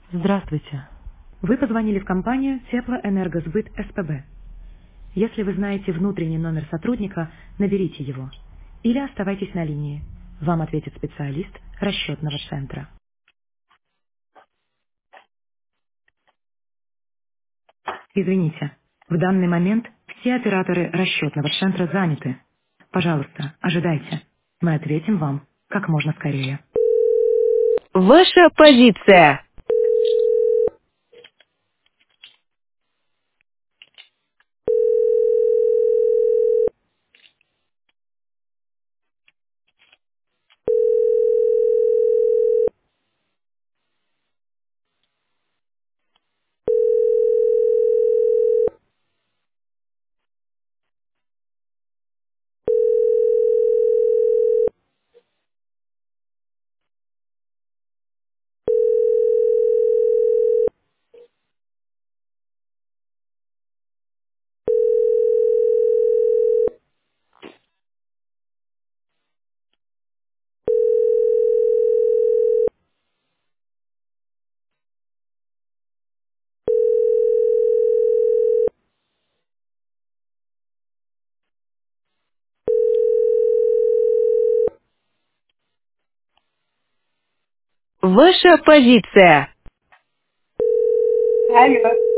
Здравствуйте. Вы позвонили в компанию Теплоэнергосбыт СПБ. Если вы знаете внутренний номер сотрудника, наберите его. Или оставайтесь на линии. Вам ответит специалист расчетного центра. Извините, в данный момент все операторы расчетного центра заняты. Пожалуйста, ожидайте. Мы ответим вам как можно скорее. Ваша позиция. Ваша позиция. Алло.